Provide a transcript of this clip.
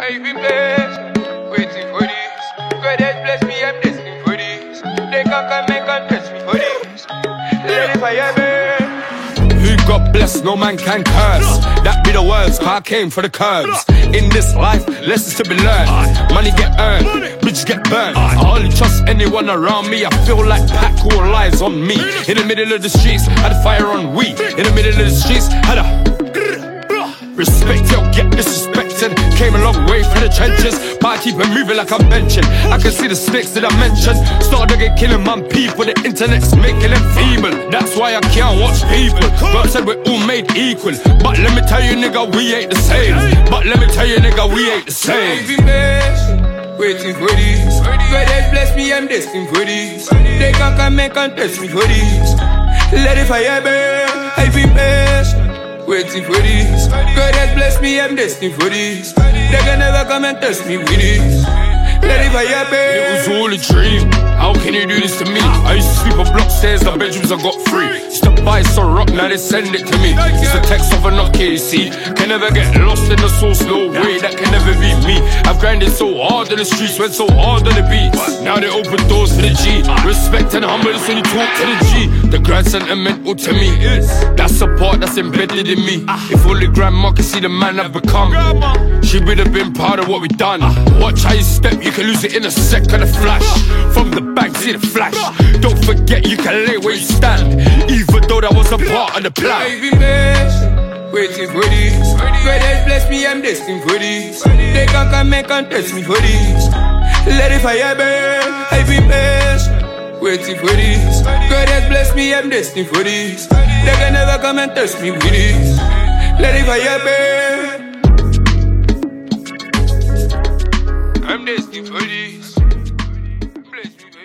I've been blessed, waiting for this. God has blessed me, I'm destined for this. They can't come and contest me for this. Let it fire burn. Who got blessed, no man can curse. That be the words, car came for the curbs. In this life, lessons to be learned. Money get earned, bridges get burnt. I hardly trust anyone around me. I feel like Pac, all lies on me. In the middle of the streets, had fire on we. In the middle of the streets, had a respect, yo, get disrespected. Came a long way from the trenches, but I keep it moving like I'm benching. I can see the snakes that I mentioned. Started to get killing my people, the internet's making them feeble. That's why I can't watch people. God said we're all made equal. But let me tell you, nigga, we ain't the same. But let me tell you, nigga, we ain't the same. I've been blessed, waiting for this. God has blessed me, I'm destined for this. They can't come and contest me for this. Let it fire burn. I've been blessed, waiting for this. God has blessed me, I'm destined for this. They can never come and test me with this. Let it fire burn. It was all a dream. How can you do this to me? I used to sleep on block stairs, the bedrooms I got free. Used to buy some rock, now they send it to me. It's a text of a Nokia, you see. Can never get lost in the source, no way, that can never be me. I've grinded so hard in the streets, went so hard on the beats. Now they open doors for the G. Respect and humbleness when you talk to the G. The grind sentimental to me. That's the part that's embedded in me. If only grandma could see the man I've become, she would have been part of what we done. Watch how you step, you can lose it in a second of flash. From the back, see the flash. Don't forget you can lay where you stand, even though that was a part of the plan. I've been blessed, waiting for this. God has blessed me, I'm destined for this. They can't come and contest me for this. Let it fire burn. I've been blessed, waiting for this. God has blessed me, I'm destined for this. They can never come and test me with this. Let it fire burn. I'm destined for this. Bless me.